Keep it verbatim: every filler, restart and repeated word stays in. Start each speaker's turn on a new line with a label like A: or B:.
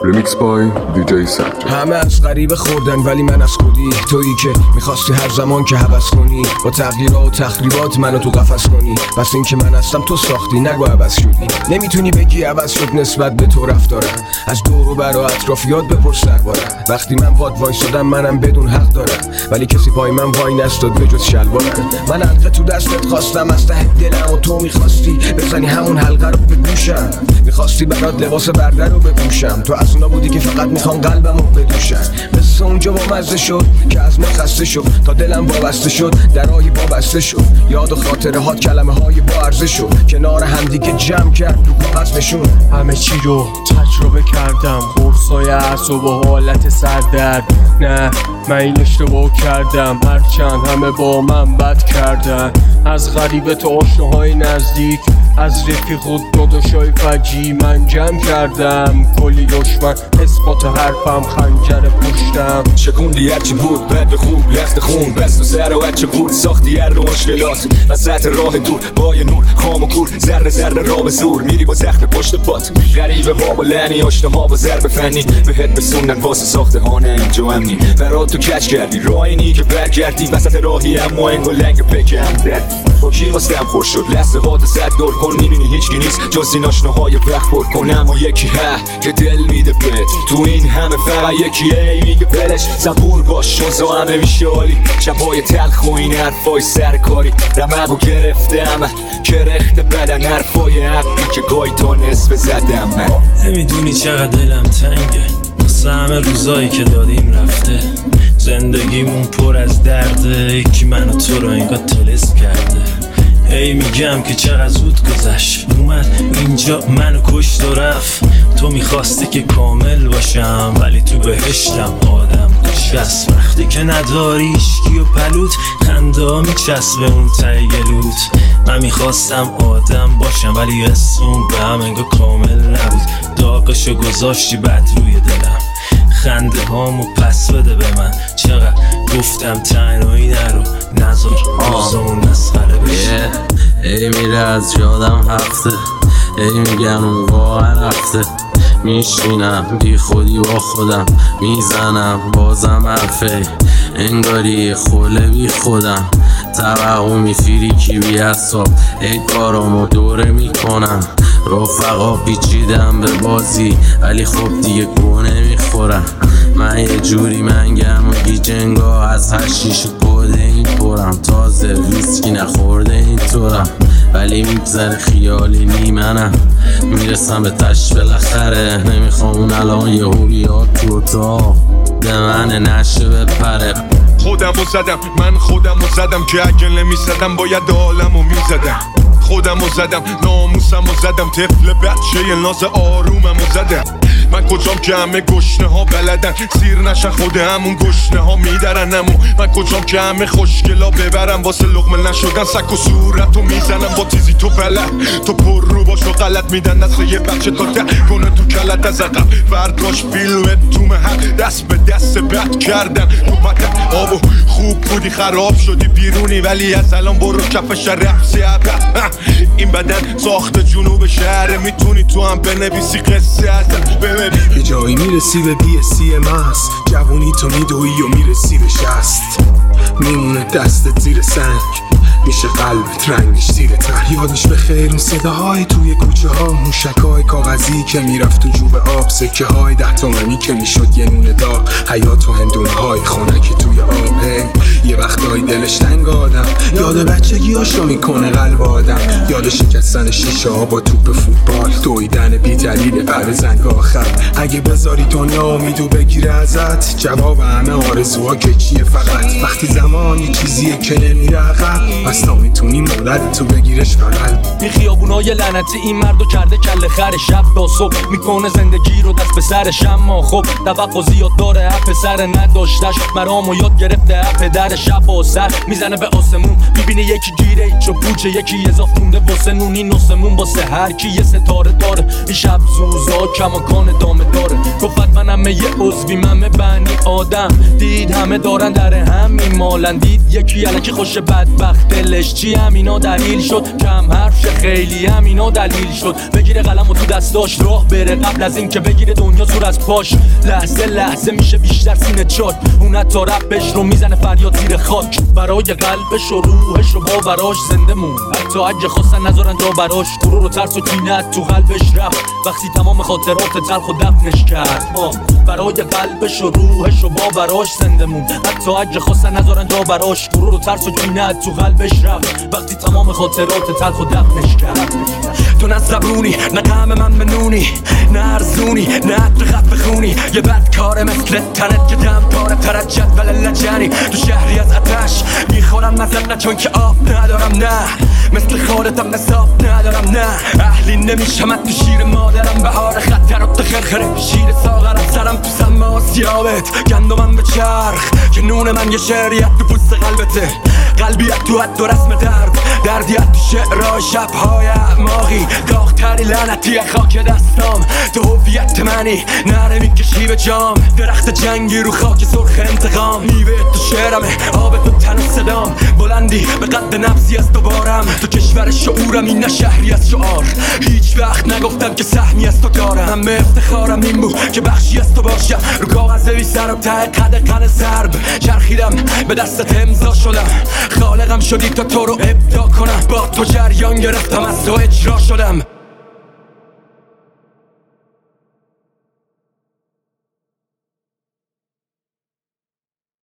A: Remix by دی جی سجاد.
B: همه از غریبه خوردن ولی من از خودی، تویی که میخواستی هر زمان که هوس کنی با تغییرات و تخریبات منو تو قفس کنی. بس این که من هستم تو ساختی، نگو عوض شدی. نمیتونی بگی عوض شد نسبت به تو رفتارم. از دور و بر و اطرافیات بپرس دربارم. وقتی من پاد وایسادم منم بدون حق دارم، ولی کسی پای من وای نستاد به جز شلوارم. من حلقه تو دستت خواستم از ته دلم و تو میخواستی بزنی همون حلقه رو به گوشم. میخواستی برات لباس برده رو بپوشم، تو از اونا بودی که فقط میخوام قلبمو بدوشم. مثل اونجا با مزه شد که از من خسته شد تا دلم وابسته شد، درای وابسته شد. یاد و خاطره هات کلمه های با ارزش شد، کنار همدیگه جمع کرد رو کاغذ نشون.
C: همه چی رو تجربه کردم، قرصای اعصاب و حالت سردرد. نه من این اشتباه کردم، هرچند همه با من بد کردن. از غریبه تا آشناهای نزدیک، از رفیق و داداشای فجی من جمع کردم. کلی دشمن اثبات حرفم خنجر پشتم.
D: شکوندی هرچی بود بد خوب لخت خون، بست و سر و بچه بود ساختی هر رو مشکلات. وسط راه دور با یه نور خام و کور، ذره ذره را به زور میری با زخم پشت پات. غریبه ها با لعنی آشناها با ضرب فنی، بهت بسوندن واسه ساخته ها نه اینجا امنی. برات تو کچ کردی راه اینی که برگردی، وسط راهی اما انگو لنگ پکم دردی. با کی واسم خوش شد لحظه هات صد دور کن، میبینی هیچکی نیست جز این آشناهای وقت پر کن. اما یکی ها که دل میده بهت، تو این همه فقط یکیه میگه بلش. صبور باش شوزا همه میشه عالی، شبای تلخ و این حرفای سرکاری. رمقو گرفتم کرخت بدن حرفای حقی که گای تا نصف زدم. من
E: نمیدونی چقدر دلم تنگه واسه همه روزایی که دادیم رفته. زندگیمون پر از درده، یکی منو تو رو انگار تلس کرده. هی میگم که چقدر زود گذشت، اومد اینجا منو کشت و رفت. تو میخواستی که کامل باشم ولی تو بهشتم آدم نشست. وقتی که نداری اشکی و پلوت، خنده ها میچسبه اون ته گلوت. من میخواستم آدم باشم ولی اسم به هم انگار کامل نبود. داغشو گذاشتی بد روی دلم، خنده هامو پس بده به من. چقدر گفتم تنهایی نرو، نذار روزامون مسخره بشه.
F: ای میره از یادم هفته، ای میگن اون واقعا رفته. میشینم بی خودی با خودم، میزنم بازم حرفه. انگاری خوله بی خودم، توقع میفیری کی بی حساب. ای کارامو دوره میکنم، رفقا پیچیدم به بازی ولی خب دیگه گوه نمیخورم. من یه جوری منگم و گیجنگاه از هشیش بوده این پرم. تازه ویسکی نخورده این طورم ولی میگذره خیالی نیمنم. میرسم به تش بالاخره، نمیخوام اون الان یه هوریات تو اتاق به من نشه بپره.
G: خودمو زدم من خودمو زدم که اگه نمیزدم باید عالمو میزدم. خودمو زدم ناموسمو زدم، طفل بچه ناز آروممو زدم. من کجام که همه گشنه ها بلدن سیر نشن خود همون گشنه ها میدرنمو. من کجام که همه خوشگلا ببرم واسه لقمه نشدن سک و صورتو میزنم با تیزی تو بلد. تو پر رو باش و غلط میدن دست یه بچه تا ده کنه تو کلت از عقب. برداشت فیلم تو محل دست به دست بد کردن تو بدن. آبو خوب بودی خراب شدی بیرونی ولی از الان برو کف شرفسی عبد. این بدن ساخت جنوب شهر، میتونی تو هم بنویسی قصه ازن.
B: یه جایی میرسی به بی سی ماست، جوونی تو میدوی و میرسی به شست. میمونه دستت زیر سنگ، میشه قلبت رنگش زیر ته. یادش به خیر اون صداهای توی کوچه ها، موشکای کاغذی که میرفت تو جوب آب، سکه های ده تومنی که میشد یه نون داغ. حیات و هندونه های خونکی توی آب. یه وقتایی دلش تنگ آدم، یاد بچگی هاشو میکنه قلب آدم. یاد شکستن شیشه ها با توپ فوتبال، دویدن بی دلیل بعد زنگ آخر. اگه بذاری دنیا امیدو بگیره ازت، جواب همه آرزوها که چیه فقط. وقتی زمانی چیزیه که نمیره عقب، پس تا میتونی مولد تو بگیرش بغل.
H: این خیابونای لعنتی این مردو کرده کله خر، شب تا صبح میکنه زندگی رو دست به سرش. اما خب توقع زیاد داره، اپ سر نداشتش مرامو یاد گرفته. اپ در شب و سر میزنه به آسمون، میبینه یکی گیره چو پوچه، یکی اضاف مونده واسه نون. این نسمون واسه هر کی یه ستاره داره. این شب زوزا کماکان دامه داره. گفت منم یه عضوی من بنی آدم، دید همه دارن در هم میمالن. دید یکی الکی خوش بدبخته دلش چی همینا دلیل شد، کم حرف خیلی همینا دلیل شد. بگیره قلم و تو دستاش راه بره قبل از این که بگیره دنیا سور از پاش. لحظه لحظه میشه بیشتر سینه چاک، اون تا رپش رو میزنه فریاد زیر خاک. برای قلبش و روحش رو باوراش زنده مون، حتی اگه خواستن نذارن جا براش. غرور و ترس و کینت تو قلبش رفت وقتی تمام خاطرات تلخ و دفنش کرد. برای قلبش و روحش رو باوراش زنده مون، حتی اگه خواستن نذارن جا براش. غرور و ترس و کینت تو قلبش رفت وقتی تمام خاطرات تلخ و دفنش کرد.
I: تو نه زبونی نه قهم من منونی، نه ارزونی نه عطر خط بخونی. یه بد کاره مثل تنت که دم پاره ترد جدول لجنی. تو شهری از آتش میخورم نزد نه چون که آب ندارم، نه مثل خالتم نصاب ندارم، نه اهلی نمیشم تو شیر مادرم. بهار خطر و تخرخره شیر ساغرم، سرم تو سم آسیابت گندمم به چرخ که نون من یه شعریت تو پوست قلبته. قلبیت تو حد و رسم درد، دردیت تو شعرهای شبهای اعماقی. داغتری لعنتی خاک دستام، تو هویت منی نره میکشی به جام. درخت جنگی رو خاک سرخ انتقام، میوه تو شعرمه آب تو تن و صدام. بلندی به قد نبضی از دوبارم، تو کشور شعورم این نه شهری از شعار. هیچ وقت نگفتم که سهمی از تو دارم، همه افتخارم این بود که بخشی از تو باشم. رو کاغذ بی سر و ته قد قن ضرب چرخیدم به دستت امضا شدم. خالقم شدی تا تو رو ابداع کنم، با تو جریان گرفتم از تو اجرا شدم.